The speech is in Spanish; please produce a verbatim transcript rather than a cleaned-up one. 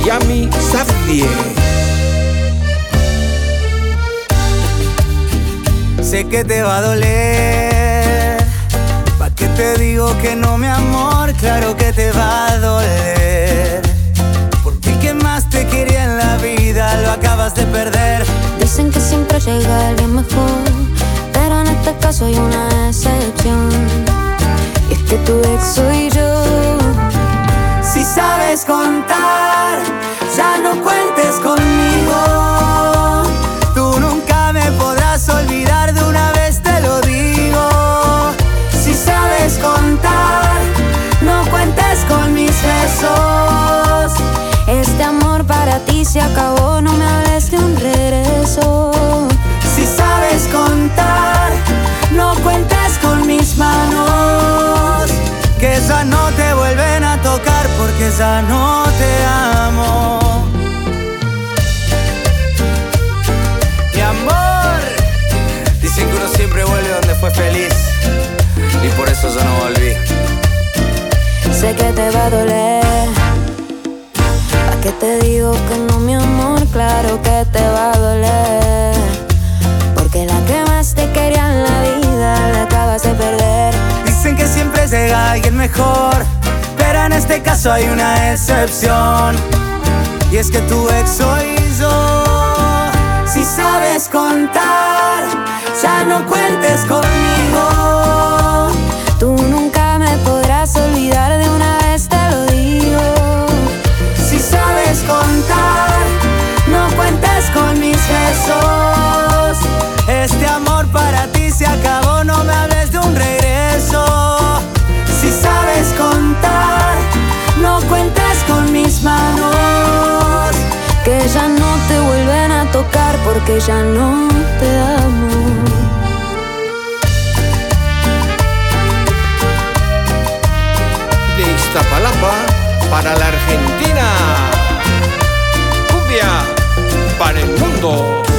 Yami Safdie. Sé que te va a doler, ¿pa' qué te digo que no, mi amor? Claro que te va a doler, porque el que más te quería en la vida lo acabas de perder. Dicen que siempre llega alguien mejor, pero en este caso hay una excepción, y es que tu ex soy yo. Si sabes contar, ya no cuentes conmigo. Tú nunca me podrás olvidar, de una vez te lo digo. Si sabes contar, no cuentes con mis besos. Este amor para ti se acabó, no me hables de un regreso. Si sabes contar, no cuentes con mis manos, que ya no te vuelven a tocar porque ya no te amo. Mi amor, dicen que uno siempre vuelve donde fue feliz, y por eso yo no volví. Sé que te va a doler, ¿pa' qué te digo que no, mi amor? Claro que te va a doler, porque la que más te quería en la vida la acabas de perder. Dicen que siempre llega alguien mejor, pero en este caso hay una excepción, y es que tu ex soy yo. Si sabes contar, ya no cuentes conmigo. Tú nunca me podrás olvidar, de una vez te lo digo. Si sabes contar, no cuentes con mis besos. Este amor para ti se acabó, no me hables de un regreso. Si sabes contar, no cuentes con mis manos, que ya no te vuelven a tocar porque ya no te amo. De Iztapalapa para la Argentina. Cumbia para el mundo.